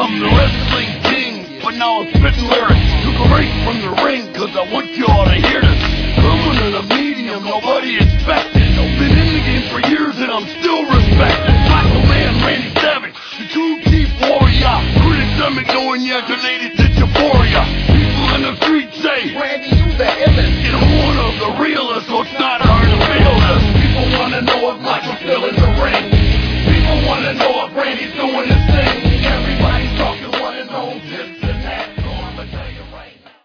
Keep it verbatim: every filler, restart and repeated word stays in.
I'm the wrestling king, but now I'm spitting lyrics. Took a break from the ring, cause I want you all to hear this. Coming to the medium, nobody expected. I've been in the game for years and I'm still respected. Macho Man Randy Savage, the true chief warrior. Critics I'm ignoring you, donated to euphoria. People in the streets say, Randy, you the illest. and one of the realest. So